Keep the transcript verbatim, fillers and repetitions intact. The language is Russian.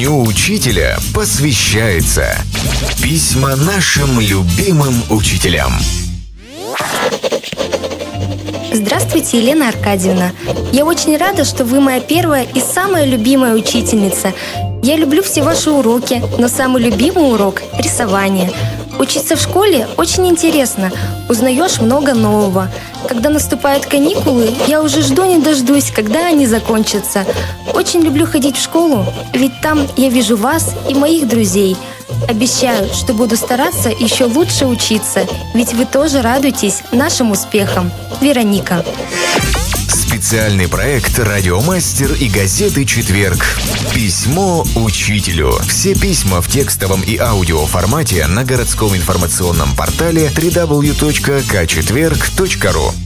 Дню учителя посвящается письма нашим любимым учителям. Здравствуйте, Елена Аркадьевна. Я очень рада, что вы моя первая и самая любимая учительница. Я люблю все ваши уроки, но самый любимый урок – рисование. Учиться в школе очень интересно, узнаешь много нового. Когда наступают каникулы, я уже жду не дождусь, когда они закончатся. Очень люблю ходить в школу, ведь там я вижу вас и моих друзей. Обещаю, что буду стараться еще лучше учиться, ведь вы тоже радуетесь нашим успехам. Вероника. Специальный проект «Радиомастер» и газеты «Четверг». Письмо учителю. Все письма в текстовом и аудиоформате на городском информационном портале дабл ю дабл ю дабл ю точка ка четверг точка ру.